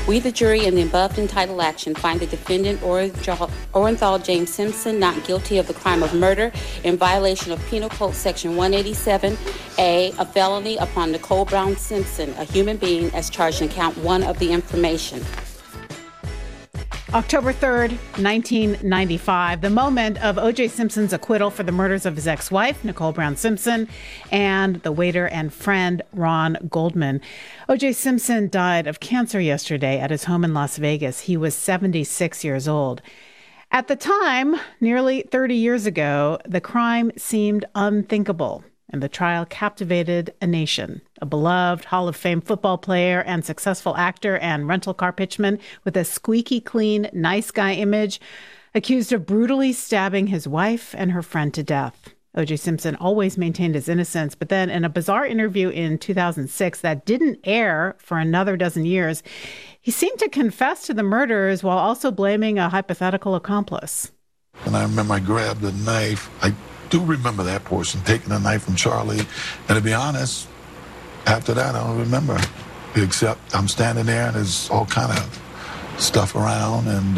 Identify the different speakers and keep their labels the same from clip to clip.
Speaker 1: We, the jury, in the above entitled action, find the defendant, Orenthal James Simpson, not guilty of the crime of murder in violation of Penal Code Section 187A, a felony upon Nicole Brown Simpson, a human being, as charged in count 1 of the information.
Speaker 2: October 3rd, 1995, the moment of O.J. Simpson's acquittal for the murders of his ex-wife, Nicole Brown Simpson, and the waiter and friend, Ron Goldman. O.J. Simpson died of cancer yesterday at his home in Las Vegas. He was 76 years old. At the time, nearly 30 years ago, the crime seemed unthinkable, and the trial captivated a nation. A beloved Hall of Fame football player and successful actor and rental car pitchman with a squeaky clean, nice guy image, accused of brutally stabbing his wife and her friend to death. O.J. Simpson always maintained his innocence, but then in a bizarre interview in 2006 that didn't air for another dozen years, he seemed to confess to the murders while also blaming a hypothetical accomplice.
Speaker 3: And I remember I grabbed a knife. I do remember that portion, taking a knife from Charlie. And to be honest, after that, I don't remember, except I'm standing there and there's all kind of stuff around and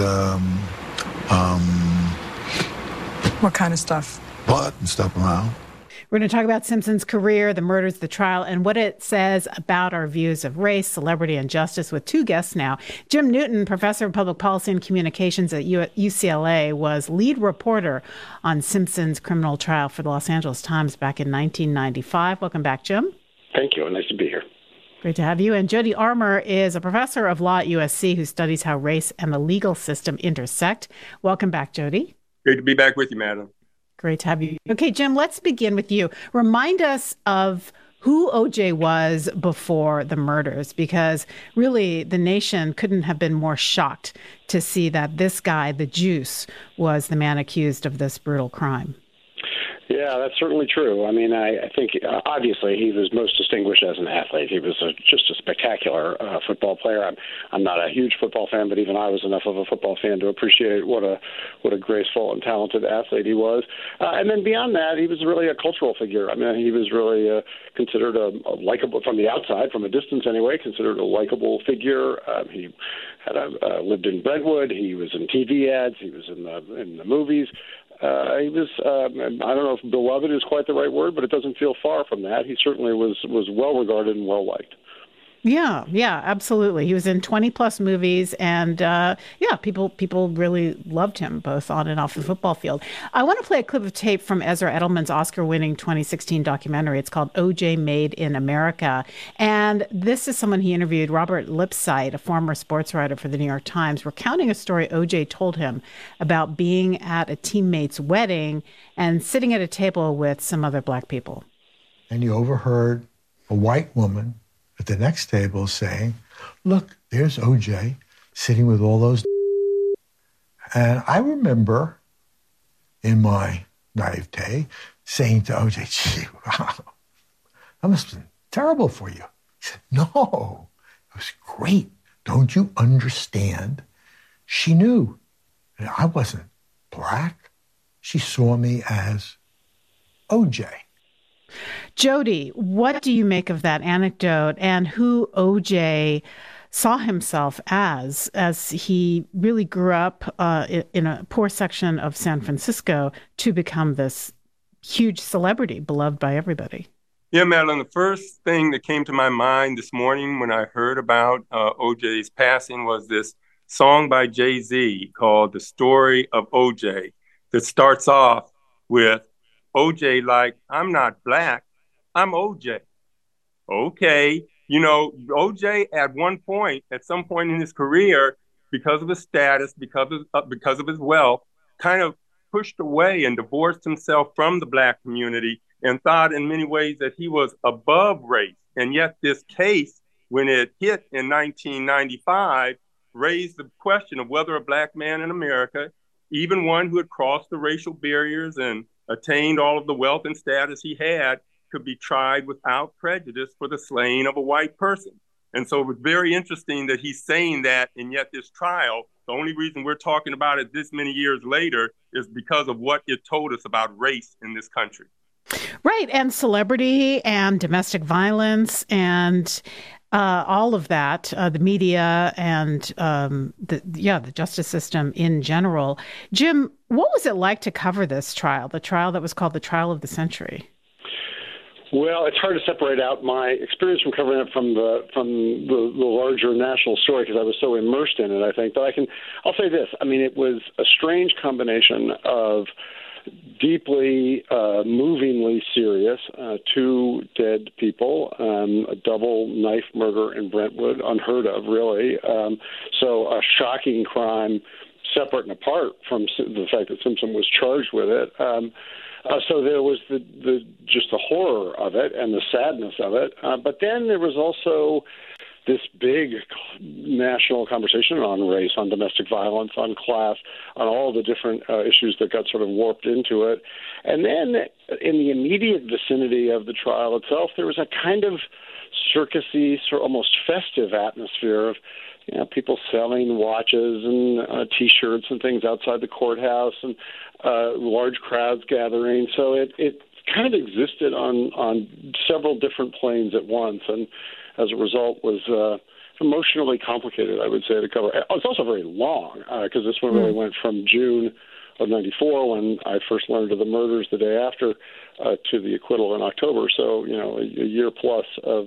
Speaker 4: what kind of stuff?
Speaker 3: Blood and stuff around.
Speaker 2: We're going to talk about Simpson's career, the murders, the trial, and what it says about our views of race, celebrity, and justice with two guests now. Jim Newton, professor of public policy and communications at UCLA, was lead reporter on Simpson's criminal trial for the Los Angeles Times back in 1995. Welcome back, Jim.
Speaker 5: Thank you. Nice to be here.
Speaker 2: Great to have you. And Jody Armour is a professor of law at USC who studies how race and the legal system intersect. Welcome back, Jody.
Speaker 6: Great to be back with you, madam.
Speaker 2: Great to have you. Okay, Jim, let's begin with you. Remind us of who O.J. was before the murders, because really the nation couldn't have been more shocked to see that this guy, the Juice, was the man accused of this brutal crime.
Speaker 5: Yeah, that's certainly true. I mean, I think obviously he was most distinguished as an athlete. He was just a spectacular football player. I'm not a huge football fan, but even I was enough of a football fan to appreciate what a graceful and talented athlete he was. And then beyond that, he was really a cultural figure. I mean, he was really considered a likable, from the outside, from a distance anyway, considered a likable figure. He had lived in Brentwood. He was in TV ads. He was in the movies. He was, I don't know if beloved is quite the right word, but it doesn't feel far from that. He certainly was well regarded and well liked.
Speaker 2: Yeah, absolutely. He was in 20 plus movies and people really loved him both on and off the football field. I want to play a clip of tape from Ezra Edelman's Oscar-winning 2016 documentary. It's called O.J. Made in America. And this is someone he interviewed, Robert Lipsyte, a former sports writer for the New York Times, recounting a story O.J. told him about being at a teammate's wedding and sitting at a table with some other black people.
Speaker 7: And you overheard a white woman at the next table saying, look, there's O.J. sitting with all those. And I remember in my naivete saying to O.J., gee, wow, that must have been terrible for you. He said, no, it was great. Don't you understand? She knew that I wasn't black. She saw me as O.J.
Speaker 2: Jody, what do you make of that anecdote and who O.J. saw himself as he really grew up in a poor section of San Francisco to become this huge celebrity beloved by everybody?
Speaker 6: Yeah, Madeline, the first thing that came to my mind this morning when I heard about O.J.'s passing was this song by Jay-Z called The Story of O.J. that starts off with O.J. like, I'm not black, I'm O.J. Okay. You know, O.J. at some point in his career, because of his status, because of his wealth, kind of pushed away and divorced himself from the black community and thought in many ways that he was above race. And yet this case, when it hit in 1995, raised the question of whether a black man in America, even one who had crossed the racial barriers and attained all of the wealth and status he had, could be tried without prejudice for the slaying of a white person. And so it was very interesting that he's saying that, and yet this trial, the only reason we're talking about it this many years later is because of what it told us about race in this country.
Speaker 2: Right, and celebrity and domestic violence and all of that, the media and the justice system in general. Jim, what was it like to cover this trial, the trial that was called the trial of the century?
Speaker 5: Well, it's hard to separate out my experience from covering it from the larger national story because I was so immersed in it, I think. But I'll say this. I mean, it was a strange combination of deeply, movingly serious, 2 dead people, a double knife murder in Brentwood, unheard of, really. So a shocking crime separate and apart from the fact that Simpson was charged with it. So there was just the horror of it and the sadness of it. But then there was also this big national conversation on race, on domestic violence, on class, on all the different issues that got sort of warped into it. And then in the immediate vicinity of the trial itself, there was a kind of circusy, sort of almost festive atmosphere of people selling watches and T-shirts and things outside the courthouse and large crowds gathering. So it kind of existed on several different planes at once, and as a result was emotionally complicated, I would say, to cover. It's also very long because this one really went from June of '94, when I first learned of the murders the day after, to the acquittal in October. So a year plus of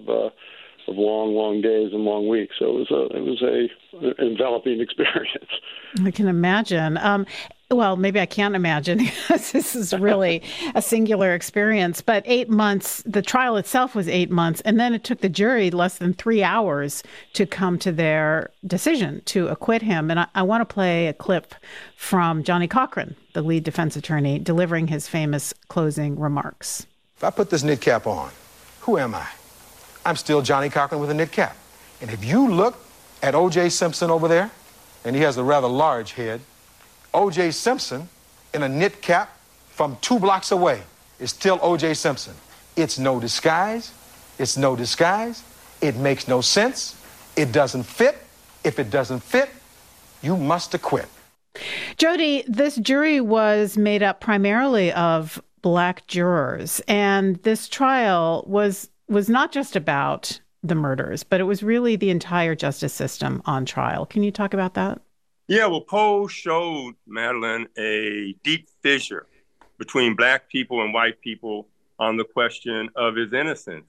Speaker 5: long days and long weeks. So it was a enveloping experience.
Speaker 2: I can imagine. Well, maybe I can't imagine because this is really a singular experience. But 8 months, the trial itself was 8 months, and then it took the jury less than 3 hours to come to their decision to acquit him. And I want to play a clip from Johnnie Cochran, the lead defense attorney, delivering his famous closing remarks.
Speaker 8: If I put this knit cap on, who am I? I'm still Johnnie Cochran with a knit cap. And if you look at O.J. Simpson over there, and he has a rather large head, O.J. Simpson in a knit cap from 2 blocks away is still O.J. Simpson. It's no disguise. It's no disguise. It makes no sense. It doesn't fit. If it doesn't fit, you must acquit.
Speaker 2: Jody, this jury was made up primarily of Black jurors, and this trial was not just about the murders, but it was really the entire justice system on trial. Can you talk about that?
Speaker 6: Yeah, well, Poe showed, Madeline, a deep fissure between Black people and white people on the question of his innocence.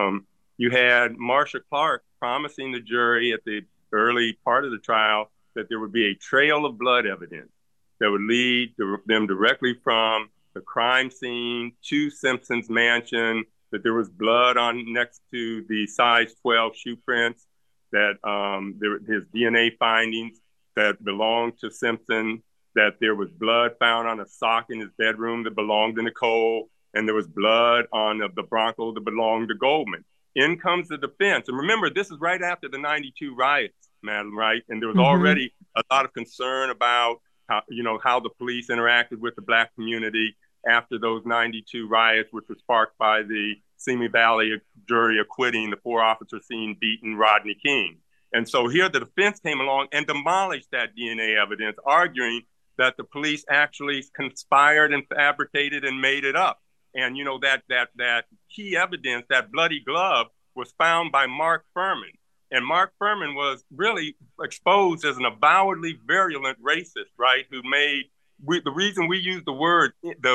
Speaker 6: You had Marcia Clark promising the jury at the early part of the trial that there would be a trail of blood evidence that would lead them directly from the crime scene to Simpson's mansion, that there was blood on next to the size 12 shoe prints, that his DNA findings that belonged to Simpson, that there was blood found on a sock in his bedroom that belonged to Nicole, and there was blood on the Bronco that belonged to Goldman. In comes the defense. And remember, this is right after the 92 riots, Madeline, right? And there was already a lot of concern about how the police interacted with the Black community after those 92 riots, which was sparked by the Simi Valley jury acquitting the 4 officers seen beating Rodney King. And so here the defense came along and demolished that DNA evidence, arguing that the police actually conspired and fabricated and made it up. And, that key evidence, that bloody glove, was found by Mark Furman. And Mark Furman was really exposed as an avowedly virulent racist, right, who the reason we use the word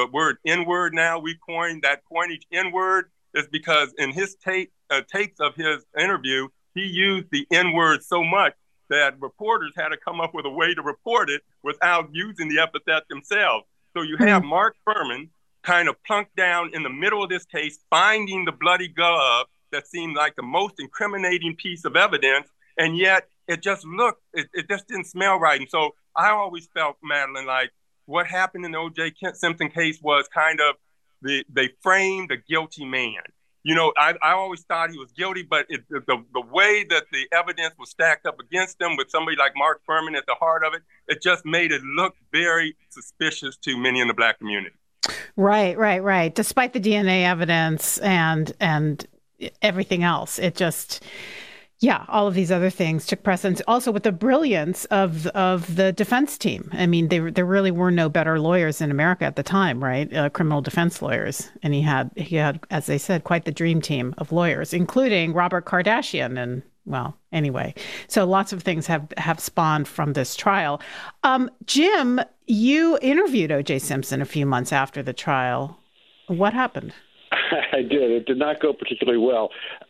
Speaker 6: N-word now, we coined that coinage N-word, is because in his takes of his interview, he used the N-word so much that reporters had to come up with a way to report it without using the epithet themselves. So you have Mark Furman kind of plunked down in the middle of this case, finding the bloody glove that seemed like the most incriminating piece of evidence, and yet it just didn't smell right. And so I always felt, Madeline, like what happened in the O.J. Simpson case was kind of they framed a guilty man. I always thought he was guilty, but the way that the evidence was stacked up against him with somebody like Mark Furman at the heart of it, it just made it look very suspicious to many in the Black community.
Speaker 2: Right. Despite the DNA evidence and everything else, it just, all of these other things took precedence. Also, with the brilliance of the defense team. I mean, there really were no better lawyers in America at the time, right? Criminal defense lawyers, and he had, as they said, quite the dream team of lawyers, including Robert Kardashian and well, anyway, so lots of things have spawned from this trial. Jim, you interviewed O.J. Simpson a few months after the trial. What happened?
Speaker 5: I did. It did not go particularly well.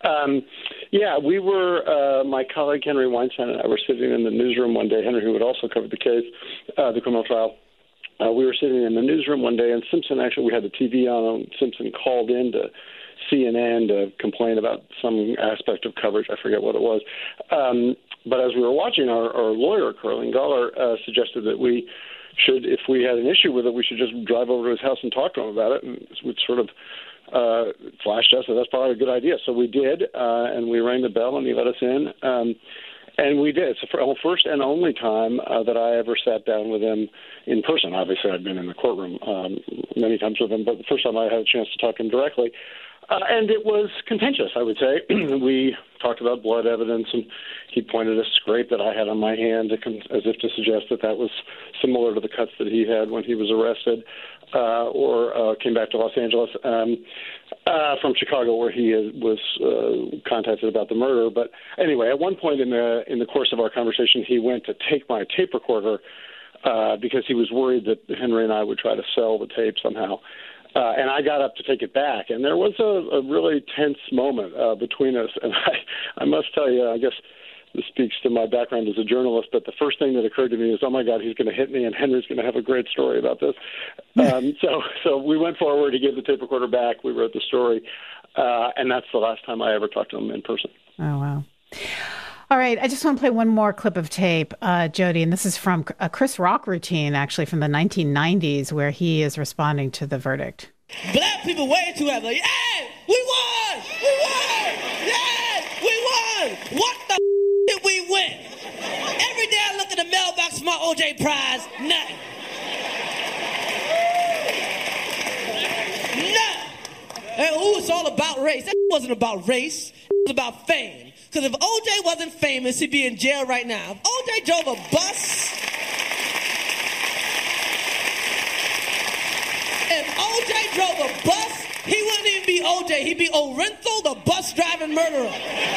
Speaker 5: We were, my colleague Henry Weinstein and I were sitting in the newsroom one day. Henry, who had also covered the case, the criminal trial. We were sitting in the newsroom one day, and Simpson, actually, we had the TV on, and Simpson called in to CNN to complain about some aspect of coverage. I forget what it was. But as we were watching, our lawyer, Carlene Galler, suggested that we should, if we had an issue with it, we should just drive over to his house and talk to him about it. And it sort of flashed us that that's probably a good idea. So we did, and we rang the bell, and he let us in. And we did. It's the first and only time that I ever sat down with him in person. Obviously, I'd been in the courtroom many times with him, but the first time I had a chance to talk to him directly. And it was contentious, I would say. We talked about blood evidence, and he pointed a scrape that I had on my hand as if to suggest that that was similar to the cuts that he had when he was arrested or came back to Los Angeles from Chicago, where he was contacted about the murder. But anyway, at one point in the course of our conversation, he went to take my tape recorder because he was worried that Henry and I would try to sell the tape somehow. And I got up to take it back, and there was a really tense moment between us. And I must tell you, I guess this speaks to my background as a journalist, but the first thing that occurred to me is, oh, my God, he's going to hit me, and Henry's going to have a great story about this. So we went forward. He gave the tape recorder back. We wrote the story, and that's the last time I ever talked to him in person.
Speaker 2: Oh, wow. All right, I just want to play one more clip of tape, Jody, and this is from a Chris Rock routine, actually, from the 1990s, where he is responding to the verdict.
Speaker 9: Black people way too happy. Like, hey, we won! We won! Yeah, we won! What the did we win? Every day I look at the mailbox for my OJ prize, nothing. Nothing. And it's all about race. That wasn't about race. It was about fame. Because if OJ wasn't famous, he'd be in jail right now. If OJ drove a bus, he wouldn't even be OJ. He'd be Orenthal, the bus driving murderer.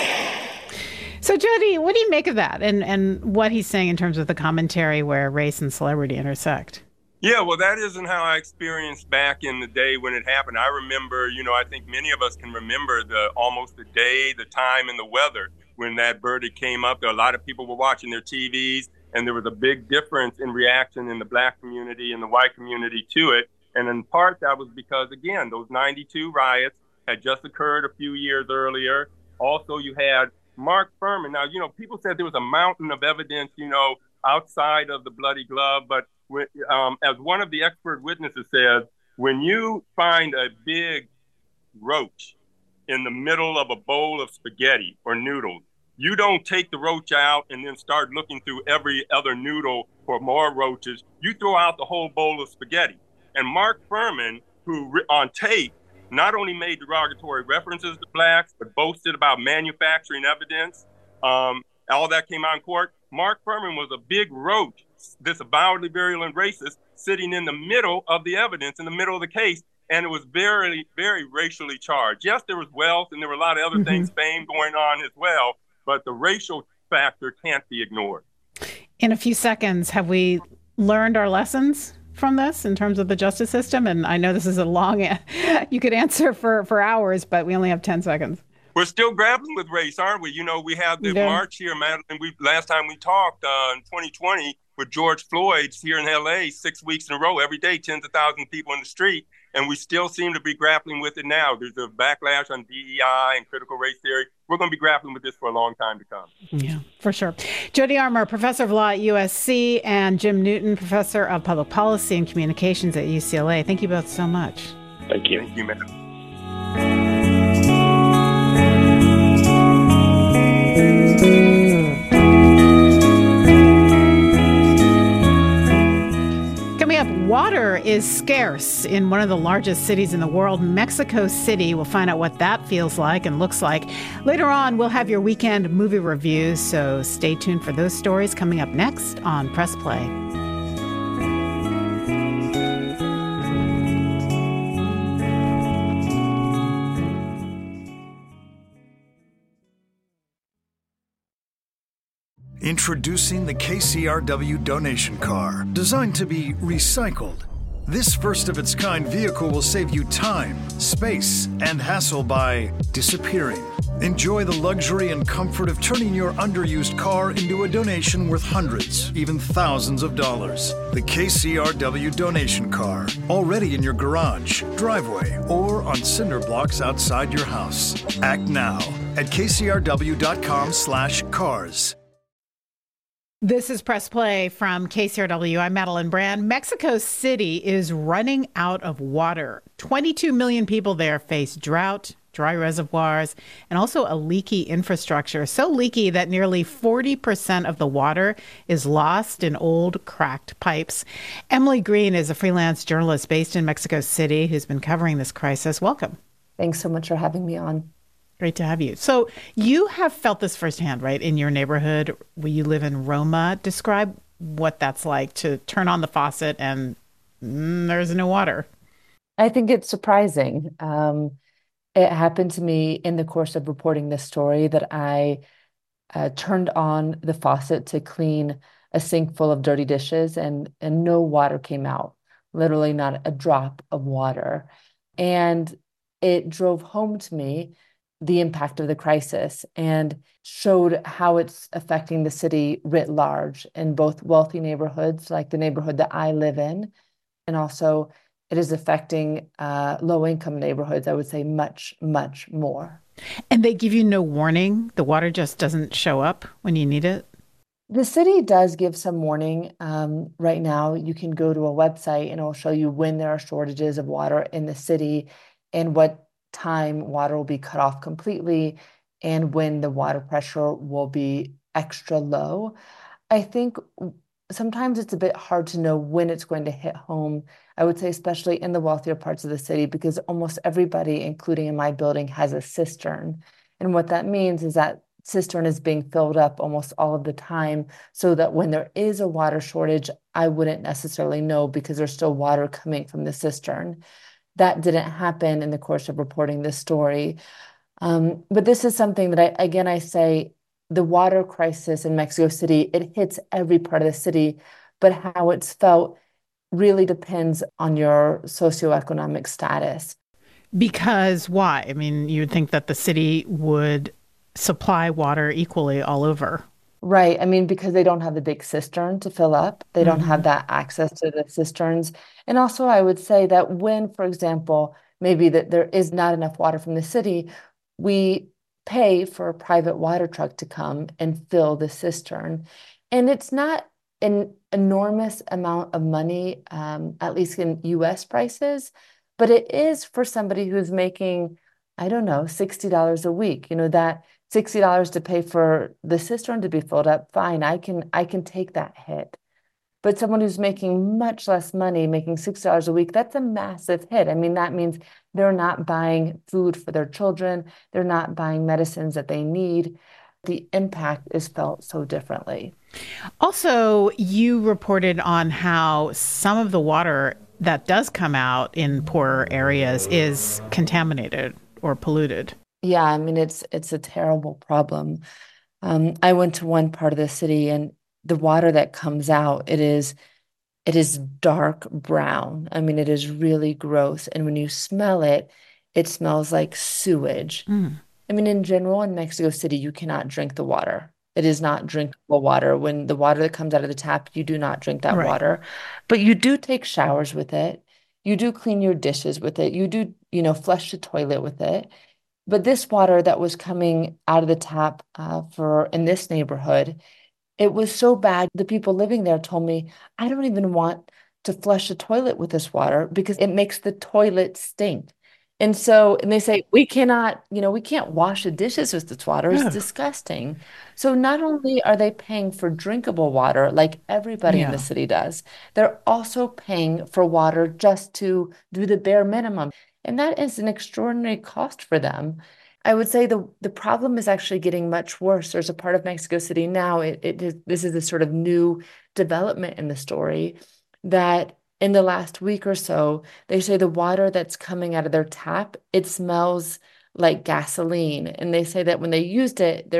Speaker 2: So, Jody, what do you make of that and what he's saying in terms of the commentary where race and celebrity intersect?
Speaker 6: Yeah, well, that isn't how I experienced back in the day when it happened. I remember, I think many of us can remember almost the day, the time, and the weather when that verdict came up. There a lot of people were watching their TVs, and there was a big difference in reaction in the black community and the white community to it. And in part, that was because, again, those 92 riots had just occurred a few years earlier. Also, you had Mark Fuhrman. Now, people said there was a mountain of evidence, outside of the bloody glove, but as one of the expert witnesses said, when you find a big roach in the middle of a bowl of spaghetti or noodles, you don't take the roach out and then start looking through every other noodle for more roaches. You throw out the whole bowl of spaghetti. And Mark Fuhrman, who on tape not only made derogatory references to blacks, but boasted about manufacturing evidence, all that came out in court. Mark Fuhrman was a big roach, this avowedly virulent racist, sitting in the middle of the evidence, in the middle of the case, and it was very, very racially charged. Yes, there was wealth, and there were a lot of other things, fame going on as well, but the racial factor can't be ignored.
Speaker 2: In a few seconds, have we learned our lessons from this in terms of the justice system? And I know this is a long, you could answer for hours, but we only have 10 seconds.
Speaker 6: We're still grappling with race, aren't we? We have the march here, Madeline. Last time we talked in 2020 with George Floyd here in L.A., 6 weeks in a row, every day, tens of thousands of people in the street. And we still seem to be grappling with it now. There's a backlash on DEI and critical race theory. We're going to be grappling with this for a long time to come.
Speaker 2: Yeah, for sure. Jody Armour, professor of law at USC, and Jim Newton, professor of public policy and communications at UCLA. Thank you both so much.
Speaker 5: Thank you.
Speaker 6: Thank you, madam.
Speaker 2: Coming up, water is scarce in one of the largest cities in the world, Mexico City. We'll find out what that feels like and looks like. Later on, we'll have your weekend movie reviews, so stay tuned for those stories coming up next on Press Play.
Speaker 10: Introducing the KCRW donation car, designed to be recycled. This first-of-its-kind vehicle will save you time, space, and hassle by disappearing. Enjoy the luxury and comfort of turning your underused car into a donation worth hundreds, even thousands of dollars. The KCRW donation car, already in your garage, driveway, or on cinder blocks outside your house. Act now at kcrw.com/cars.
Speaker 2: This is Press Play from KCRW. I'm Madeline Brand. Mexico City is running out of water. 22 million people there face drought, dry reservoirs, and also a leaky infrastructure. So leaky that nearly 40% of the water is lost in old, cracked pipes. Emily Green is a freelance journalist based in Mexico City who's been covering this crisis. Welcome.
Speaker 11: Thanks so much for having me on.
Speaker 2: Great to have you. So you have felt this firsthand, right, in your neighborhood where you live in Roma. Describe what that's like to turn on the faucet and there's no water.
Speaker 11: I think it's surprising. It happened to me in the course of reporting this story that I turned on the faucet to clean a sink full of dirty dishes and no water came out, literally not a drop of water. And it drove home to me the impact of the crisis and showed how it's affecting the city writ large in both wealthy neighborhoods, like the neighborhood that I live in, and also it is affecting low-income neighborhoods, I would say much, much more.
Speaker 2: And they give you no warning? The water just doesn't show up when you need it?
Speaker 11: The city does give some warning. Right now, you can go to a website and it will show you when there are shortages of water in the city and what time water will be cut off completely and when the water pressure will be extra low. I think sometimes it's a bit hard to know when it's going to hit home, I would say, especially in the wealthier parts of the city, because almost everybody, including in my building, has a cistern. And what that means is that cistern is being filled up almost all of the time so that when there is a water shortage, I wouldn't necessarily know because there's still water coming from the cistern. That didn't happen in the course of reporting this story. But this is something that I say the water crisis in Mexico City, it hits every part of the city, but how it's felt really depends on your socioeconomic status.
Speaker 2: Because why? I mean, you would think that the city would supply water equally all over.
Speaker 11: Right. I mean, because they don't have the big cistern to fill up. They don't have that access to the cisterns. And also, I would say that when, for example, maybe that there is not enough water from the city, we pay for a private water truck to come and fill the cistern. And it's not an enormous amount of money, at least in US prices, but it is for somebody who's making, I don't know, $60 a week, that $60 to pay for the cistern to be filled up, fine, I can take that hit. But someone who's making much less money, making $60 a week, that's a massive hit. I mean, that means they're not buying food for their children. They're not buying medicines that they need. The impact is felt so differently.
Speaker 2: Also, you reported on how some of the water that does come out in poorer areas is contaminated or polluted.
Speaker 11: Yeah, I mean, it's a terrible problem. I went to one part of the city and the water that comes out, it is dark brown. I mean, it is really gross. And when you smell it, it smells like sewage. I mean, in general, in Mexico City, you cannot drink the water. It is not drinkable water. When the water that comes out of the tap, you do not drink that water. But you do take showers with it. You do clean your dishes with it. You do, flush the toilet with it. But this water that was coming out of the tap in this neighborhood, it was so bad. The people living there told me, I don't even want to flush the toilet with this water because it makes the toilet stink. And they say, we can't wash the dishes with this water. It's disgusting. So not only are they paying for drinkable water like everybody in the city does, they're also paying for water just to do the bare minimum. And that is an extraordinary cost for them. I would say the problem is actually getting much worse. There's a part of Mexico City now, this is a sort of new development in the story, that in the last week or so, they say the water that's coming out of their tap, it smells like gasoline. And they say that when they used it, they're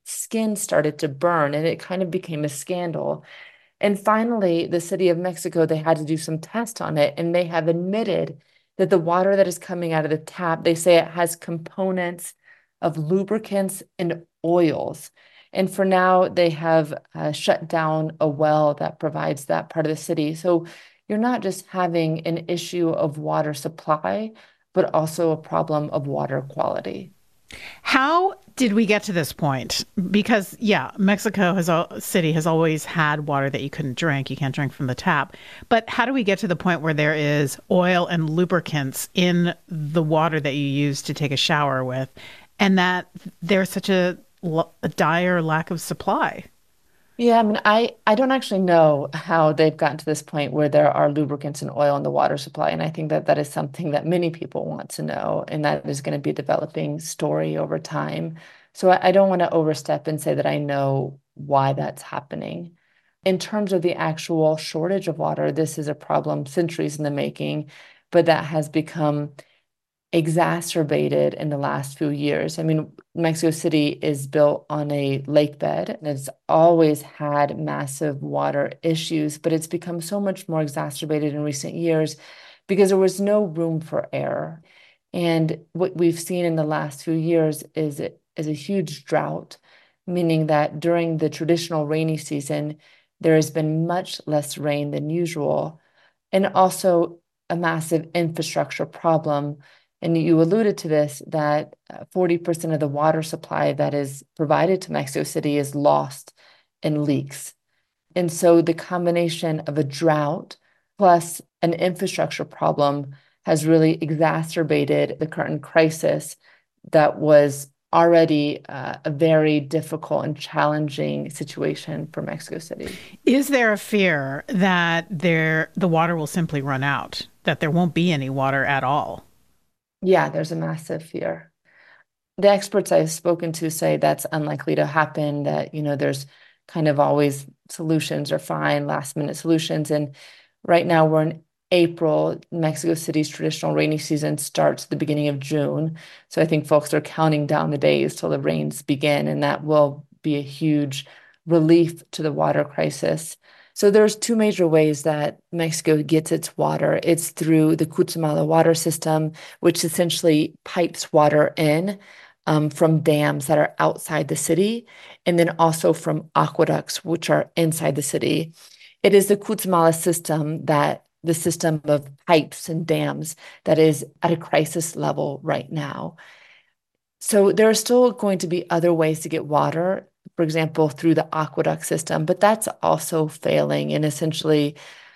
Speaker 11: skin started to burn, and it kind of became a scandal. And finally, the city of Mexico, they had to do some tests on it, and they have admitted that the water that is coming out of the tap, they say it has components of lubricants and oils. And for now, they have shut down a well that provides that part of the city. So you're not just having an issue of water supply, but also a problem of water quality.
Speaker 2: How did we get to this point? Because, Mexico City has always had water that you couldn't drink. You can't drink from the tap. But how do we get to the point where there is oil and lubricants in the water that you use to take a shower with, and that there's such a dire lack of supply?
Speaker 11: Yeah, I mean, I don't actually know how they've gotten to this point where there are lubricants and oil in the water supply. And I think that that is something that many people want to know, and that is going to be a developing story over time. So I don't want to overstep and say that I know why that's happening. In terms of the actual shortage of water, this is a problem centuries in the making, but that has become exacerbated in the last few years. I mean, Mexico City is built on a lake bed, and it's always had massive water issues, but it's become so much more exacerbated in recent years because there was no room for error. And what we've seen in the last few years is a huge drought, meaning that during the traditional rainy season, there has been much less rain than usual, and also a massive infrastructure problem. And you alluded to this, that 40% of the water supply that is provided to Mexico City is lost in leaks. And so the combination of a drought plus an infrastructure problem has really exacerbated the current crisis that was already a very difficult and challenging situation for Mexico City.
Speaker 2: Is there a fear that the water will simply run out, that there won't be any water at all?
Speaker 11: Yeah, there's a massive fear. The experts I've spoken to say that's unlikely to happen, that, there's kind of always solutions or last minute solutions. And right now we're in April. Mexico City's traditional rainy season starts at the beginning of June. So I think folks are counting down the days till the rains begin, and that will be a huge relief to the water crisis. So there's two major ways that Mexico gets its water. It's through the Cutzamala water system, which essentially pipes water in from dams that are outside the city, and then also from aqueducts, which are inside the city. It is the Cutzamala system, the system of pipes and dams, that is at a crisis level right now. So there are still going to be other ways to get water, for example, through the aqueduct system, but that's also failing. And essentially,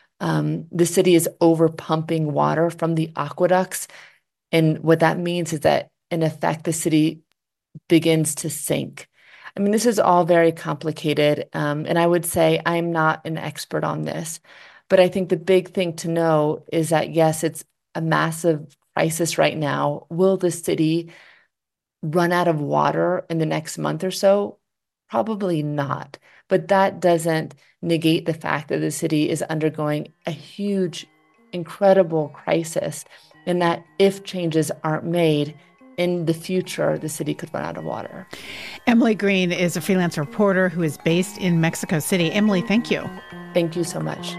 Speaker 11: the city is over pumping water from the aqueducts. And what that means is that, in effect, the city begins to sink. I mean, this is all very complicated. And I would say I'm not an expert on this, but I think the big thing to know is that, yes, it's a massive crisis right now. Will the city run out of water in the next month or so? Probably not. But that doesn't negate the fact that the city is undergoing a huge, incredible crisis, and that if changes aren't made in the future, the city could run out of water.
Speaker 2: Emily Green is a freelance reporter who is based in Mexico City. Emily, thank you.
Speaker 11: Thank you so much.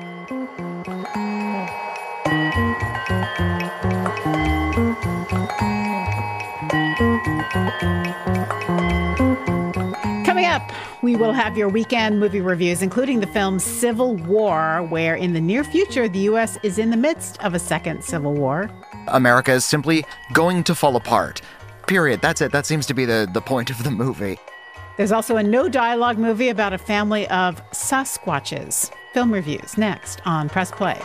Speaker 2: Coming up, we will have your weekend movie reviews, including the film Civil War, where in the near future, the U.S. is in the midst of a second civil war.
Speaker 12: America is simply going to fall apart. Period. That's it. That seems to be the point of the movie.
Speaker 2: There's also a no-dialogue movie about a family of Sasquatches. Film reviews next on Press Play.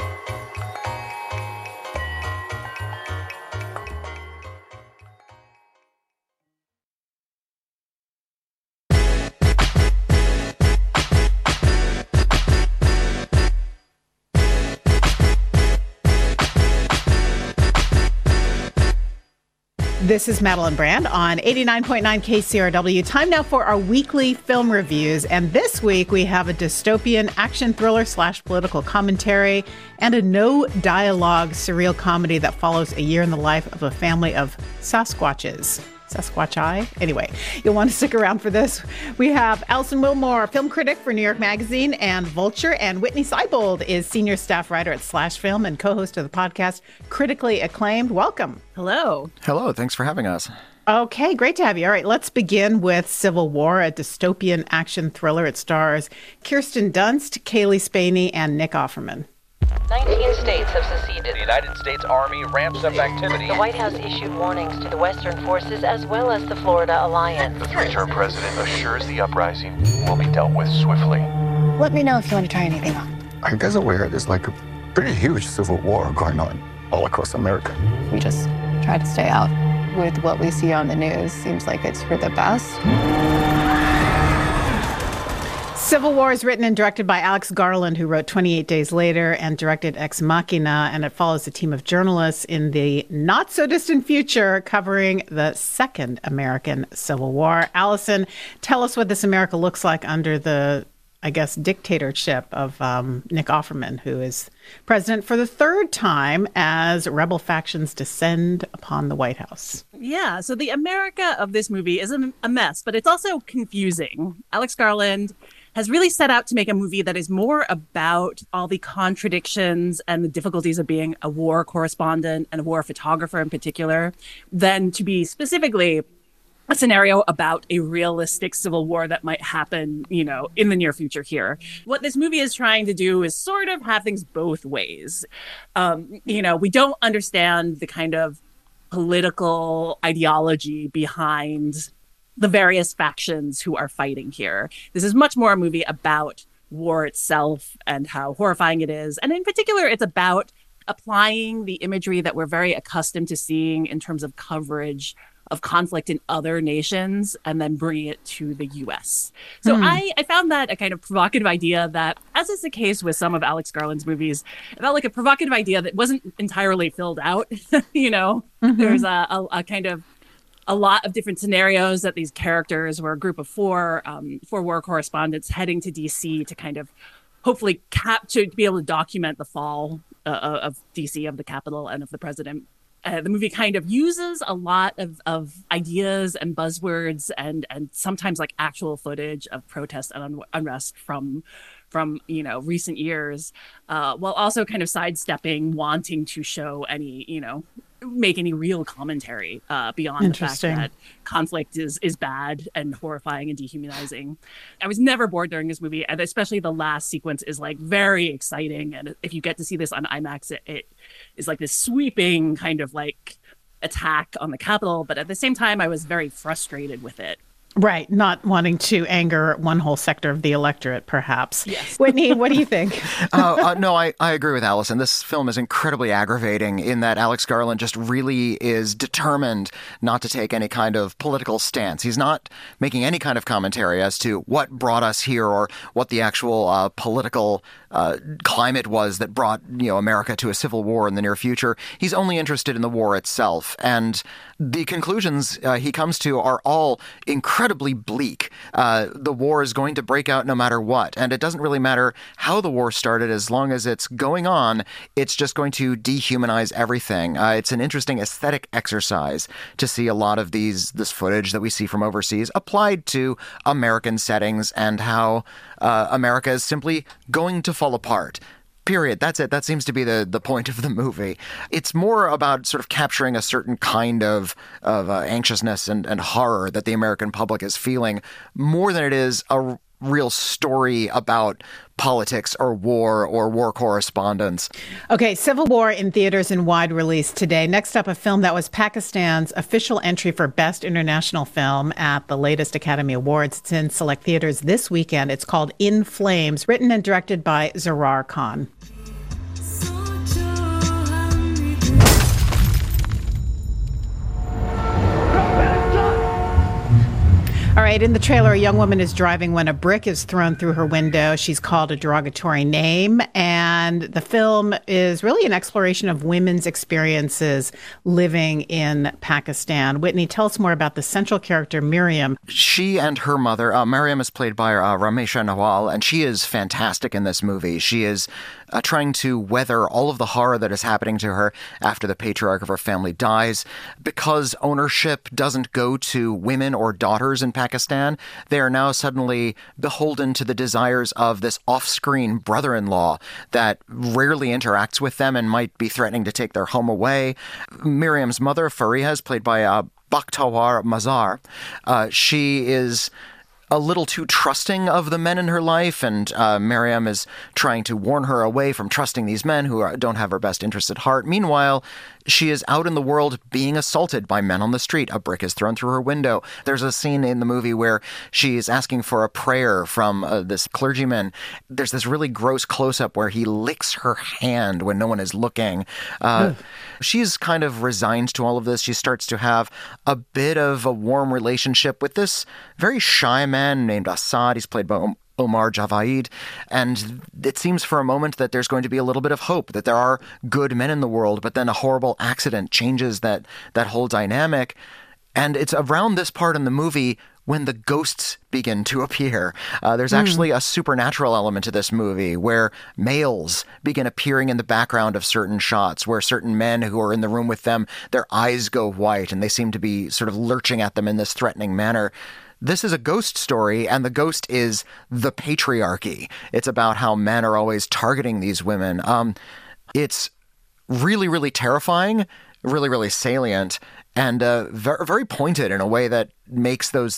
Speaker 2: This is Madeline Brand on 89.9 KCRW. Time now for our weekly film reviews. And this week we have a dystopian action thriller / political commentary and a no-dialogue surreal comedy that follows a year in the life of a family of Sasquatches. Sasquatch. Anyway, you'll want to stick around for this. We have Alison Willmore, film critic for New York Magazine and Vulture, and Whitney Seibold is senior staff writer at Slash Film and co-host of the podcast Critically Acclaimed. Welcome.
Speaker 13: Hello.
Speaker 12: Hello. Thanks for having us.
Speaker 2: Okay, great to have you. All right, let's begin with Civil War, a dystopian action thriller. It stars Kirsten Dunst, Kaylee Spaney, and Nick Offerman.
Speaker 14: 19 states have seceded.
Speaker 15: The United States Army ramps up activity.
Speaker 14: The White House issued warnings to the Western forces as well as the Florida Alliance.
Speaker 15: The three-term president assures the uprising will be dealt with swiftly.
Speaker 16: Let me know if you want to try anything on.
Speaker 17: I guess aware there's like a pretty huge civil war going on all across America.
Speaker 16: We just try to stay out. With what we see on the news, seems like it's for the best.
Speaker 2: Civil War is written and directed by Alex Garland, who wrote 28 Days Later and directed Ex Machina, and it follows a team of journalists in the not-so-distant future covering the Second American Civil War. Allison, tell us what this America looks like under the, I guess, dictatorship of Nick Offerman, who is president for the third time as rebel factions descend upon the White House.
Speaker 13: Yeah, so the America of this movie is a mess, but it's also confusing. Alex Garland has really set out to make a movie that is more about all the contradictions and the difficulties of being a war correspondent and a war photographer in particular, than to be specifically a scenario about a realistic civil war that might happen, in the near future here. What this movie is trying to do is sort of have things both ways. We don't understand the kind of political ideology behind the various factions who are fighting here. This is much more a movie about war itself and how horrifying it is. And in particular, it's about applying the imagery that we're very accustomed to seeing in terms of coverage of conflict in other nations and then bringing it to the U.S. So I found that a kind of provocative idea that, as is the case with some of Alex Garland's movies, it felt like a provocative idea that wasn't entirely filled out. There's a kind of a lot of different scenarios that these characters were a group of four war correspondents heading to D.C. to kind of hopefully to be able to document the fall of D.C., of the Capitol, and of the president. The movie kind of uses a lot of ideas and buzzwords and sometimes like actual footage of protest and unrest from recent years, while also kind of sidestepping wanting to show any, make any real commentary beyond the fact that conflict is bad and horrifying and dehumanizing. I was never bored during this movie, and especially the last sequence is like very exciting. And if you get to see this on IMAX, it is like this sweeping kind of like attack on the Capitol. But at the same time, I was very frustrated with it.
Speaker 2: Right. Not wanting to anger one whole sector of the electorate, perhaps.
Speaker 13: Yes.
Speaker 2: Whitney, what do you think?
Speaker 12: No, I agree with Allison. This film is incredibly aggravating in that Alex Garland just really is determined not to take any kind of political stance. He's not making any kind of commentary as to what brought us here or what the actual political climate was that brought America to a civil war in the near future. He's only interested in the war itself. And the conclusions he comes to are all incredibly bleak. The war is going to break out no matter what. And it doesn't really matter how the war started. As long as it's going on, it's just going to dehumanize everything. It's an interesting aesthetic exercise to see a lot of this footage that we see from overseas applied to American settings and how America is simply going to fall apart. Period. That's it. That seems to be the point of the movie. It's more about sort of capturing a certain kind of anxiousness and horror that the American public is feeling more than it is a real story about politics or war correspondence.
Speaker 2: Okay, Civil War in theaters in wide release today. Next up, a film that was Pakistan's official entry for Best International Film at the latest Academy Awards. It's in select theaters this weekend. It's called In Flames, written and directed by Zarar Khan. All right, in the trailer, a young woman is driving when a brick is thrown through her window. She's called a derogatory name, and the film is really an exploration of women's experiences living in Pakistan. Whitney, tell us more about the central character, Miriam.
Speaker 12: She and her mother, Miriam is played by Ramesha Nawal, and she is fantastic in this movie. She is trying to weather all of the horror that is happening to her after the patriarch of her family dies. Because ownership doesn't go to women or daughters in Pakistan, they are now suddenly beholden to the desires of this off-screen brother-in-law that rarely interacts with them and might be threatening to take their home away. Miriam's mother, Fariha, is played by Bakhtawar Mazar. She is a little too trusting of the men in her life, and Miriam is trying to warn her away from trusting these men who don't have her best interests at heart. Meanwhile, she is out in the world being assaulted by men on the street. A brick is thrown through her window. There's a scene in the movie where she's asking for a prayer from this clergyman. There's this really gross close-up where he licks her hand when no one is looking. She's kind of resigned to all of this. She starts to have a bit of a warm relationship with this very shy man named Assad. He's played by Omar Javaid, and it seems for a moment that there's going to be a little bit of hope, that there are good men in the world, but then a horrible accident changes that whole dynamic. And it's around this part in the movie when the ghosts begin to appear. There's actually a supernatural element to this movie where males begin appearing in the background of certain shots, where certain men who are in the room with them, their eyes go white and they seem to be sort of lurching at them in this threatening manner. This is a ghost story, and the ghost is the patriarchy. It's about how men are always targeting these women. It's really, really terrifying, really, really salient, and very, very pointed in a way that makes those,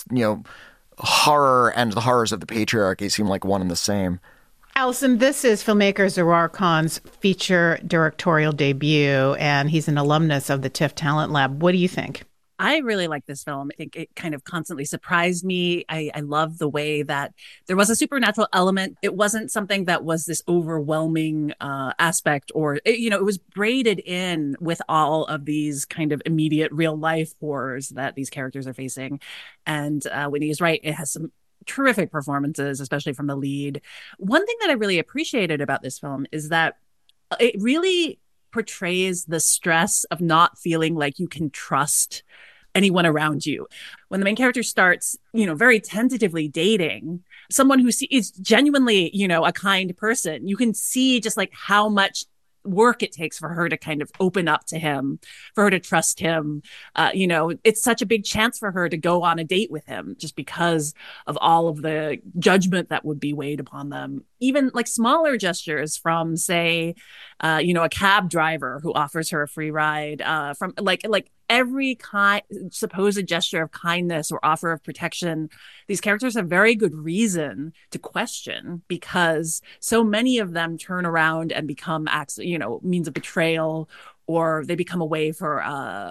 Speaker 12: horror and the horrors of the patriarchy seem like one and the same.
Speaker 2: Allison, this is filmmaker Zohar Khan's feature directorial debut, and he's an alumnus of the TIFF Talent Lab. What do you think?
Speaker 13: I really like this film. I think it kind of constantly surprised me. I love the way that there was a supernatural element. It wasn't something that was this overwhelming aspect, or, it was braided in with all of these kind of immediate real life horrors that these characters are facing. And when he's right, it has some terrific performances, especially from the lead. One thing that I really appreciated about this film is that it really portrays the stress of not feeling like you can trust anyone around you. When the main character starts, very tentatively dating someone who is genuinely, a kind person, you can see just like how much work it takes for her to kind of open up to him, for her to trust him. It's such a big chance for her to go on a date with him just because of all of the judgment that would be weighed upon them. Even like smaller gestures from, say, a cab driver who offers her a free ride, from like every supposed gesture of kindness or offer of protection, these characters have very good reason to question, because so many of them turn around and become acts, means of betrayal, or they become a way for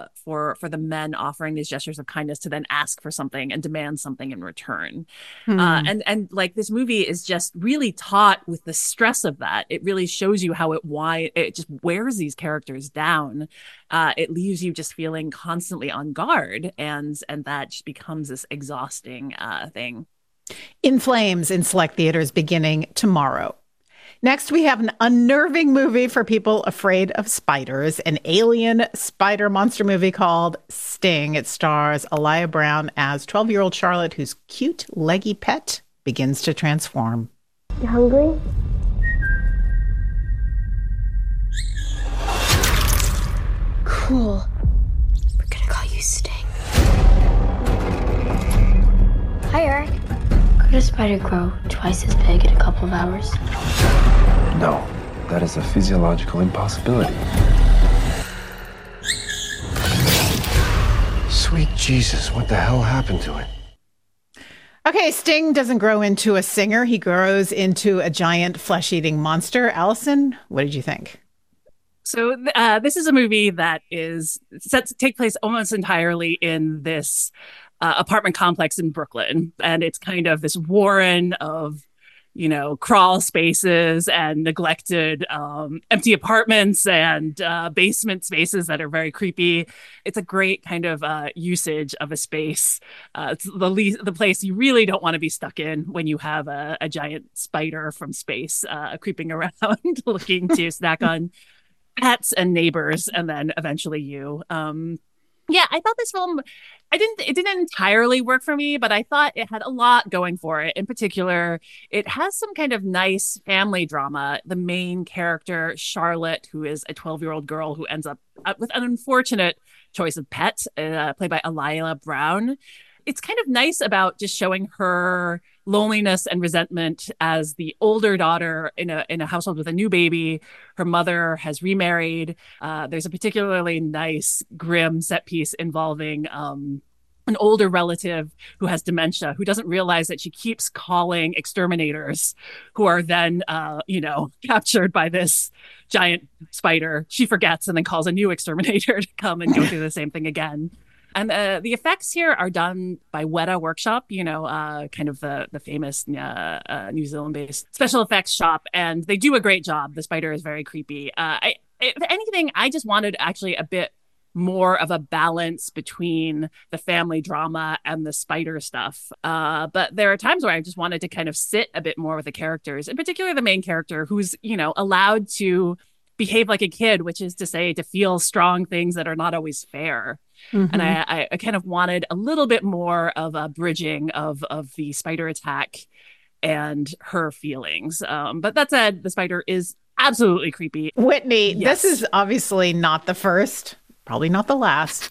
Speaker 13: the men offering these gestures of kindness to then ask for something and demand something in return. And like this movie is just really taught with the stress of that. It really shows you how it just wears these characters down. It leaves you just feeling constantly on guard, and that just becomes this exhausting thing.
Speaker 2: In Flames in select theaters beginning tomorrow. Next, we have an unnerving movie for people afraid of spiders, an alien spider monster movie called Sting. It stars Aaliyah Brown as 12-year-old Charlotte, whose cute, leggy pet begins to transform.
Speaker 18: You hungry? Cool. We're gonna call you Sting. Hi, Eric. Could a spider grow twice as big in a couple of hours?
Speaker 19: No, that is a physiological impossibility. Sweet Jesus, what the hell happened to it?
Speaker 2: Okay, Sting doesn't grow into a singer. He grows into a giant flesh-eating monster. Allison, what did you think?
Speaker 13: So this is a movie that is set to take place almost entirely in this apartment complex in Brooklyn. And it's kind of this warren of, crawl spaces and neglected empty apartments and basement spaces that are very creepy. It's a great kind of usage of a space. It's the place you really don't want to be stuck in when you have a giant spider from space creeping around looking to snack on pets and neighbors, and then eventually you. Yeah, I thought this film, it didn't entirely work for me, but I thought it had a lot going for it. In particular, it has some kind of nice family drama. The main character, Charlotte, who is a 12-year-old girl who ends up with an unfortunate choice of pet, played by Aliyah Brown. It's kind of nice about just showing her loneliness and resentment as the older daughter in a household with a new baby. Her mother has remarried. There's a particularly nice, grim set piece involving an older relative who has dementia, who doesn't realize that she keeps calling exterminators, who are then, captured by this giant spider. She forgets and then calls a new exterminator to come and go through the same thing again. And the effects here are done by Weta Workshop, kind of the famous New Zealand-based special effects shop. And they do a great job. The spider is very creepy. If anything, I just wanted actually a bit more of a balance between the family drama and the spider stuff. But there are times where I just wanted to kind of sit a bit more with the characters, in particular the main character, who's, allowed to behave like a kid, which is to say to feel strong things that are not always fair. Mm-hmm. And I kind of wanted a little bit more of a bridging of the spider attack and her feelings. But that said, the spider is absolutely creepy.
Speaker 2: Whitney, yes. This is obviously not the first, probably not the last,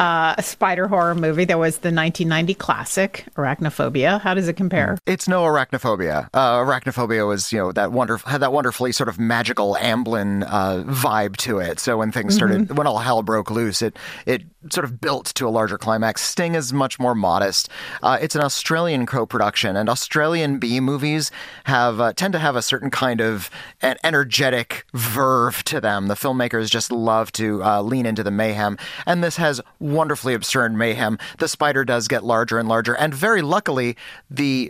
Speaker 2: spider horror movie. There was the 1990 classic, Arachnophobia. How does it compare?
Speaker 12: It's no Arachnophobia. Arachnophobia was, had that wonderfully sort of magical Amblin vibe to it. So when things started, when all hell broke loose, it sort of built to a larger climax. Sting is much more modest. It's an Australian co-production, and Australian B movies tend to have a certain kind of an energetic verve to them. The filmmakers just love to lean into the mayhem, and this has wonderfully absurd mayhem. The spider does get larger and larger, and very luckily, the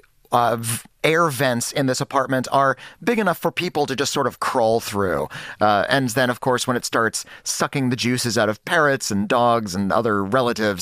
Speaker 12: air vents in this apartment are big enough for people to just sort of crawl through. And then, of course, when it starts sucking the juices out of parrots and dogs and other relatives,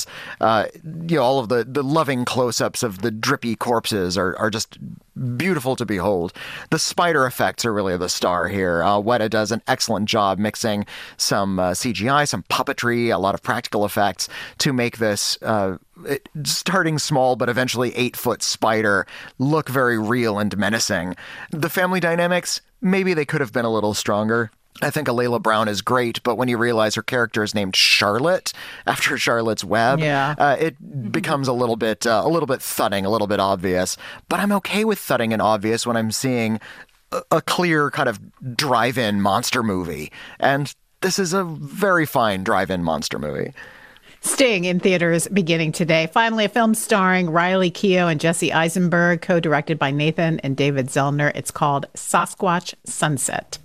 Speaker 12: all of the loving close-ups of the drippy corpses are just beautiful to behold. The spider effects are really the star here. Weta does an excellent job mixing some CGI, some puppetry, a lot of practical effects to make this starting small but eventually 8-foot spider look very real and menacing. The family dynamics, maybe they could have been a little stronger. I think Aliyah Brown is great, but when you realize her character is named Charlotte after Charlotte's Web, it becomes a little bit thudding, a little bit obvious. But I'm okay with thudding and obvious when I'm seeing a clear kind of drive-in monster movie. And this is a very fine drive-in monster movie.
Speaker 2: Sting in theaters beginning today. Finally, a film starring Riley Keough and Jesse Eisenberg, co-directed by Nathan and David Zellner. It's called Sasquatch Sunset.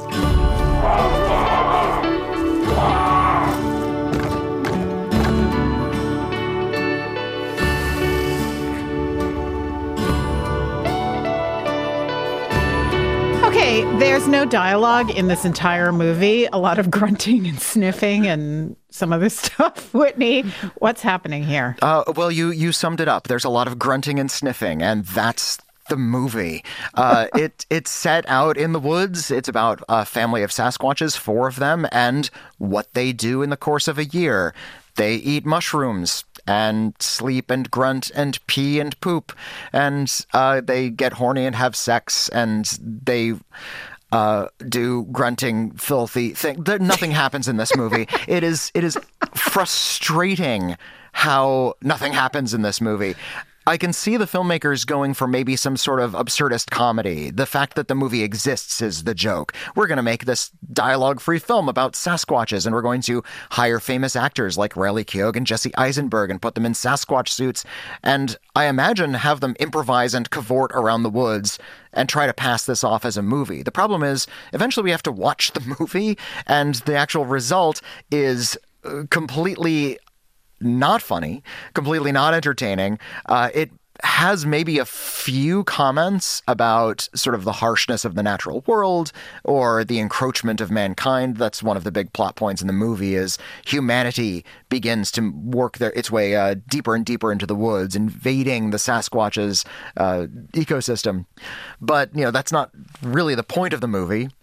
Speaker 2: Okay, there's no dialogue in this entire movie. A lot of grunting and sniffing and some other stuff. Whitney, what's happening here?
Speaker 12: Well, you summed it up. There's a lot of grunting and sniffing, and that's the movie. It's set out in the woods. It's about a family of Sasquatches, 4 of them, and what they do in the course of a year. They eat mushrooms and sleep and grunt and pee and poop, and they get horny and have sex, and they do grunting, filthy thing. Nothing happens in this movie. It is frustrating how nothing happens in this movie. I can see the filmmakers going for maybe some sort of absurdist comedy. The fact that the movie exists is the joke. We're going to make this dialogue-free film about Sasquatches, and we're going to hire famous actors like Riley Keough and Jesse Eisenberg and put them in Sasquatch suits, and I imagine have them improvise and cavort around the woods and try to pass this off as a movie. The problem is, eventually we have to watch the movie, and the actual result is completely not funny, completely not entertaining. It has maybe a few comments about sort of the harshness of the natural world or the encroachment of mankind. That's one of the big plot points in the movie, is humanity begins to work its way deeper and deeper into the woods, invading the Sasquatch's ecosystem. But, that's not really the point of the movie.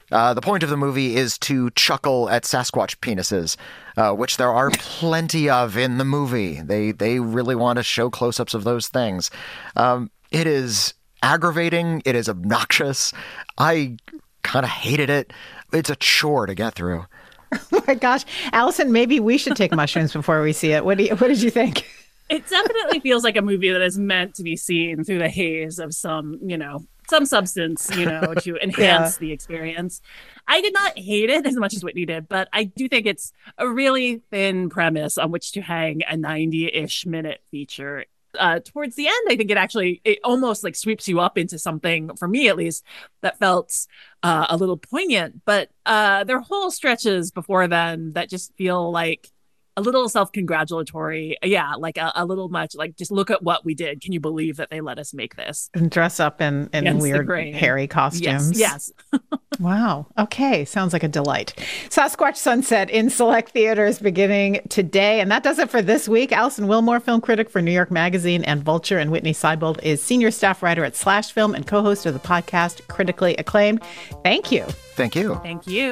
Speaker 12: The point of the movie is to chuckle at Sasquatch penises, which there are plenty of in the movie. They really want to show close-ups of those things. It is aggravating. It is obnoxious. I kind of hated it. It's a chore to get through.
Speaker 2: Oh my gosh. Allison, maybe we should take mushrooms before we see it. What did you think?
Speaker 13: It definitely feels like a movie that is meant to be seen through the haze of some substance, to enhance the experience. I did not hate it as much as Whitney did, but I do think it's a really thin premise on which to hang a 90-ish minute feature. Towards the end, I think it almost like sweeps you up into something, for me at least, that felt a little poignant. But there are whole stretches before then that just feel like a little self-congratulatory. Yeah, like a little much like, just look at what we did. Can you believe that they let us make this?
Speaker 2: And dress up in weird, hairy costumes.
Speaker 13: Yes.
Speaker 2: Wow. Okay. Sounds like a delight. Sasquatch Sunset in select theaters beginning today. And that does it for this week. Allison Wilmore, film critic for New York Magazine and Vulture, and Whitney Seibold is senior staff writer at Slash Film and co-host of the podcast Critically Acclaimed. Thank you.
Speaker 12: Thank you.
Speaker 13: Thank you.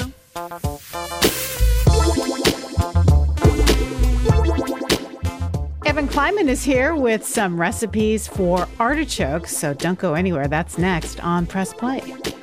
Speaker 2: Evan Kleiman is here with some recipes for artichokes, so don't go anywhere. That's next on Press Play.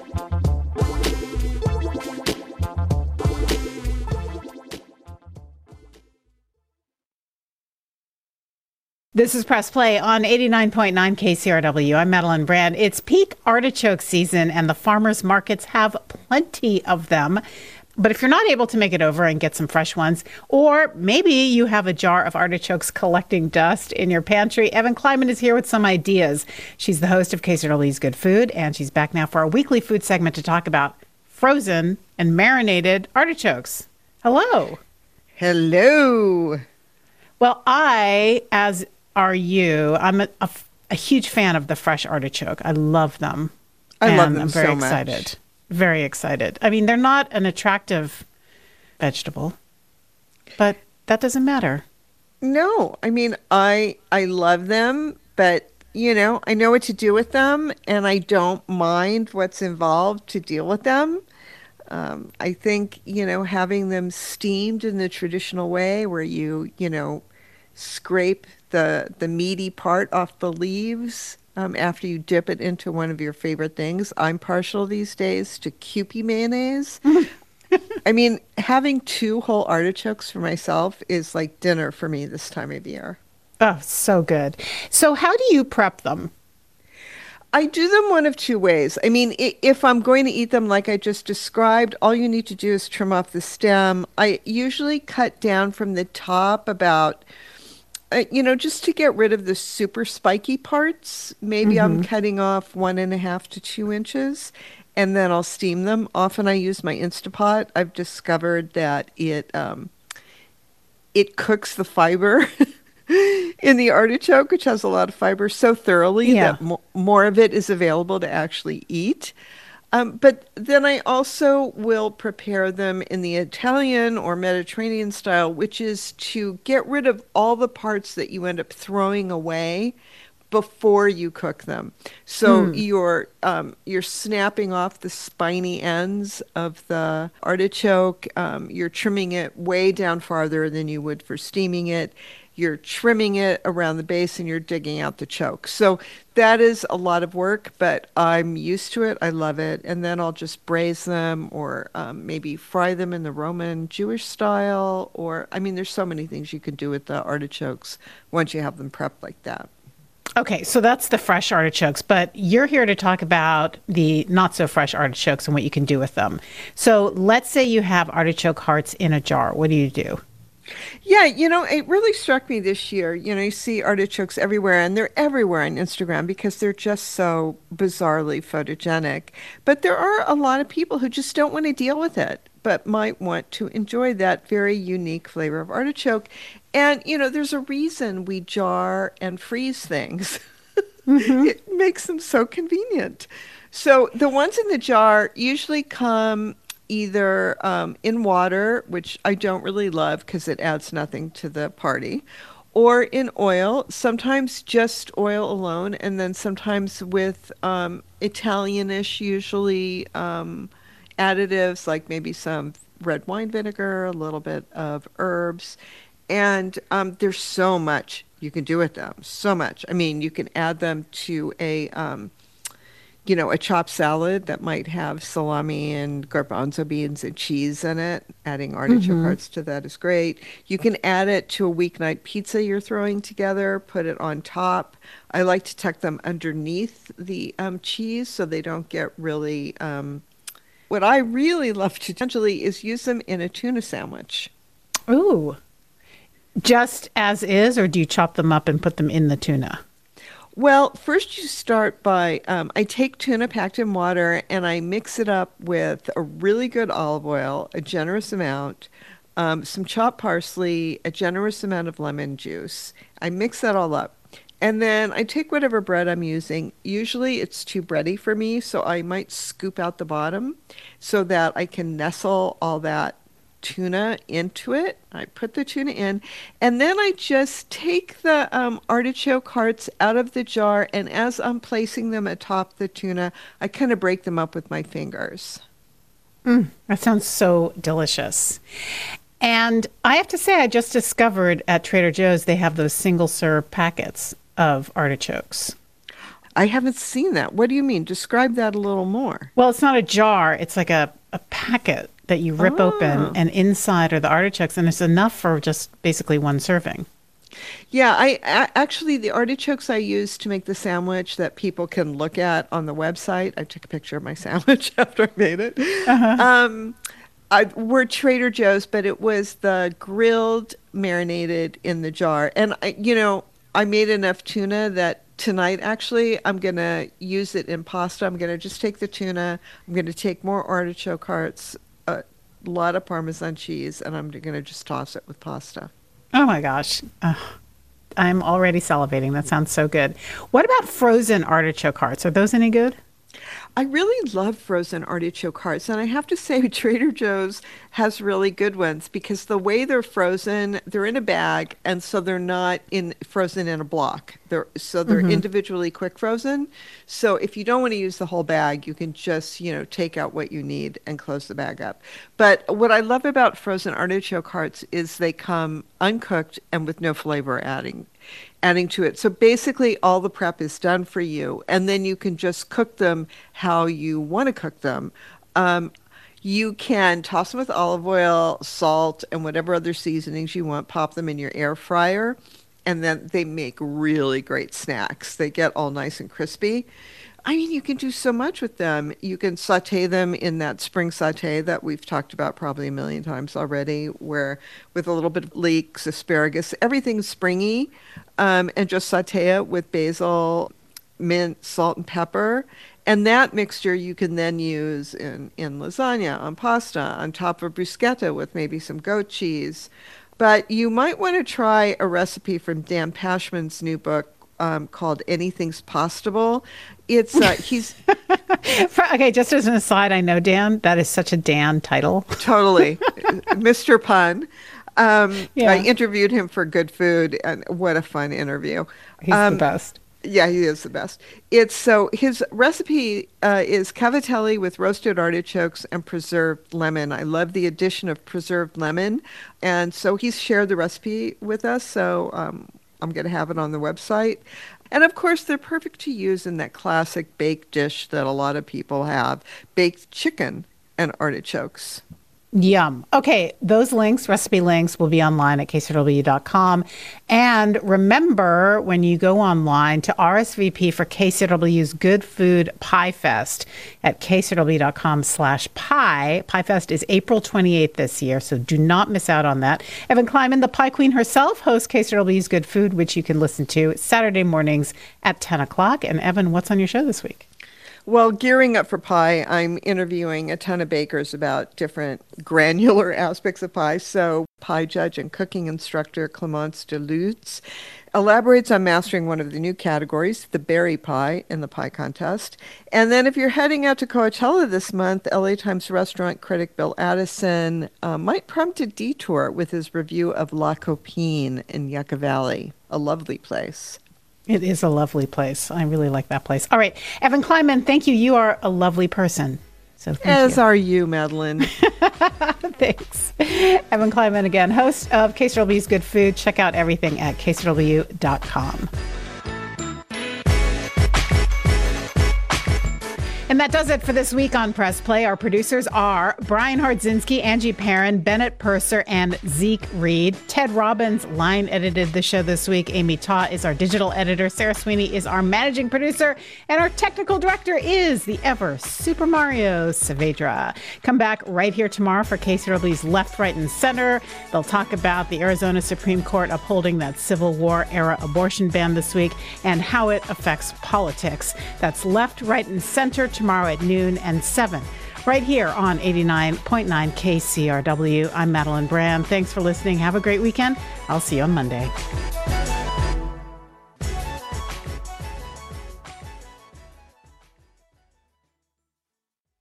Speaker 2: This is Press Play on 89.9 KCRW. I'm Madeline Brand. It's peak artichoke season, and the farmers markets have plenty of them. But if you're not able to make it over and get some fresh ones, or maybe you have a jar of artichokes collecting dust in your pantry, Evan Kleiman is here with some ideas. She's the host of KCRW's Good Food, and she's back now for our weekly food segment to talk about frozen and marinated artichokes. Hello.
Speaker 20: Hello.
Speaker 2: Well, as are you, I'm a huge fan of the fresh artichoke. I love them.
Speaker 20: I love them
Speaker 2: I'm very
Speaker 20: so
Speaker 2: excited.
Speaker 20: much.
Speaker 2: Very excited. I mean, they're not an attractive vegetable, but that doesn't matter.
Speaker 20: No, I mean, I love them, but, I know what to do with them, and I don't mind what's involved to deal with them. I think, having them steamed in the traditional way where you scrape the meaty part off the leaves after you dip it into one of your favorite things. I'm partial these days to Kewpie mayonnaise. I mean, having 2 whole artichokes for myself is like dinner for me this time of year.
Speaker 2: Oh, so good. So how do you prep them?
Speaker 20: I do them one of 2 ways. I mean, if I'm going to eat them like I just described, all you need to do is trim off the stem. I usually cut down from the top about, just to get rid of the super spiky parts. Maybe I'm cutting off 1.5 to 2 inches, and then I'll steam them. Often I use my Instapot. I've discovered that it cooks the fiber in the artichoke, which has a lot of fiber, so thoroughly that more of it is available to actually eat. But then I also will prepare them in the Italian or Mediterranean style, which is to get rid of all the parts that you end up throwing away before you cook them. So you're snapping off the spiny ends of the artichoke. You're trimming it way down farther than you would for steaming it. You're trimming it around the base, and you're digging out the choke. So that is a lot of work, but I'm used to it. I love it. And then I'll just braise them, or maybe fry them in the Roman Jewish style. Or, I mean, there's so many things you can do with the artichokes once you have them prepped like that.
Speaker 2: Okay, so that's the fresh artichokes, but you're here to talk about the not so fresh artichokes and what you can do with them. So let's say you have artichoke hearts in a jar. What do you do?
Speaker 20: Yeah, it really struck me this year. You see artichokes everywhere, and they're everywhere on Instagram because they're just so bizarrely photogenic. But there are a lot of people who just don't want to deal with it, but might want to enjoy that very unique flavor of artichoke. And, there's a reason we jar and freeze things. It makes them so convenient. So the ones in the jar usually come either in water, which I don't really love because it adds nothing to the party, or in oil, sometimes just oil alone, and then sometimes with Italianish, usually additives like maybe some red wine vinegar, a little bit of herbs, and there's so much you can do with them. So much. I mean, you can add them to a chopped salad that might have salami and garbanzo beans and cheese in it. Adding artichoke hearts to that is great. You can add it to a weeknight pizza you're throwing together, put it on top. I like to tuck them underneath the cheese so they don't get really... what I really love to potentially is use them in a tuna sandwich.
Speaker 2: Ooh. Just as is, or do you chop them up and put them in the tuna?
Speaker 20: Well, first you start by, I take tuna packed in water and I mix it up with a really good olive oil, a generous amount, some chopped parsley, a generous amount of lemon juice. I mix that all up. And then I take whatever bread I'm using. Usually it's too bready for me, so I might scoop out the bottom so that I can nestle all that tuna into it. I put the tuna in, and then I just take the artichoke hearts out of the jar, and as I'm placing them atop the tuna, I kind of break them up with my fingers.
Speaker 2: That sounds so delicious. And I have to say, I just discovered at Trader Joe's they have those single-serve packets of artichokes.
Speaker 20: I haven't seen that. What do you mean? Describe that a little more.
Speaker 2: Well, it's not a jar. It's like a packet that you rip open, and inside are the artichokes, and it's enough for just basically one serving.
Speaker 20: Yeah, I actually, the artichokes I use to make the sandwich that people can look at on the website, I took a picture of my sandwich after I made it, were Trader Joe's, but it was the grilled, marinated in the jar. And, I made enough tuna that tonight, actually, I'm going to use it in pasta. I'm going to just take the tuna. I'm going to take more artichoke hearts, a lot of Parmesan cheese, and I'm going to just toss it with pasta.
Speaker 2: Oh, my gosh. I'm already salivating. That sounds so good. What about frozen artichoke hearts? Are those any good?
Speaker 20: I really love frozen artichoke hearts, and I have to say Trader Joe's has really good ones because the way they're frozen, they're in a bag, and so they're not frozen in a block. They're individually quick frozen. So if you don't want to use the whole bag, you can just, take out what you need and close the bag up. But what I love about frozen artichoke hearts is they come uncooked and with no flavor adding to it. So basically all the prep is done for you, and then you can just cook them how you want to cook them. You can toss them with olive oil, salt, and whatever other seasonings you want, pop them in your air fryer, and then they make really great snacks. They get all nice and crispy. I mean, you can do so much with them. You can saute them in that spring saute that we've talked about probably a million times already, where with a little bit of leeks, asparagus, everything's springy, and just saute it with basil, mint, salt, and pepper. And that mixture you can then use in lasagna, on pasta, on top of bruschetta with maybe some goat cheese. But you might want to try a recipe from Dan Pashman's new book, called Anything's Postable. It's he's
Speaker 2: okay. Just as an aside, I know Dan. That is such a Dan title.
Speaker 20: Totally, Mr. Pun. I interviewed him for Good Food, and what a fun interview.
Speaker 2: He's the best.
Speaker 20: Yeah, he is the best. His recipe is cavatelli with roasted artichokes and preserved lemon. I love the addition of preserved lemon, and so he's shared the recipe with us. So I'm going to have it on the website. And of course, they're perfect to use in that classic baked dish that a lot of people have, baked chicken and artichokes.
Speaker 2: Yum. Okay, those links, recipe links, will be online at kcrw.com. And remember, when you go online, to RSVP for KCRW's Good Food Pie Fest at kcrw.com/pie. Pie Fest is April 28th this year, so do not miss out on that. Evan Kleiman, the Pie Queen herself, hosts KCRW's Good Food, which you can listen to Saturday mornings at 10 o'clock. And Evan, what's on your show this week?
Speaker 20: Well, gearing up for pie, I'm interviewing a ton of bakers about different granular aspects of pie. So pie judge and cooking instructor Clemence DeLutz elaborates on mastering one of the new categories, the berry pie, in the pie contest. And then if you're heading out to Coachella this month, LA Times restaurant critic Bill Addison might prompt a detour with his review of La Copine in Yucca Valley, a lovely place.
Speaker 2: It is a lovely place. I really like that place. All right, Evan Kleiman, thank you. You are a lovely person. So
Speaker 20: as are you, Madeline.
Speaker 2: Thanks. Evan Kleiman again, host of KCRW's Good Food. Check out everything at kcrw.com. And that does it for this week on Press Play. Our producers are Brian Hardzinski, Angie Perrin, Bennett Purser, and Zeke Reed. Ted Robbins line edited the show this week. Amy Taw is our digital editor. Sarah Sweeney is our managing producer. And our technical director is the ever Super Mario Saavedra. Come back right here tomorrow for KCRW's Left, Right, and Center. They'll talk about the Arizona Supreme Court upholding that Civil War era abortion ban this week and how it affects politics. That's Left, Right, and Center tomorrow at noon and 7, right here on 89.9 KCRW. I'm Madeline Brand. Thanks for listening. Have a great weekend. I'll see you on Monday.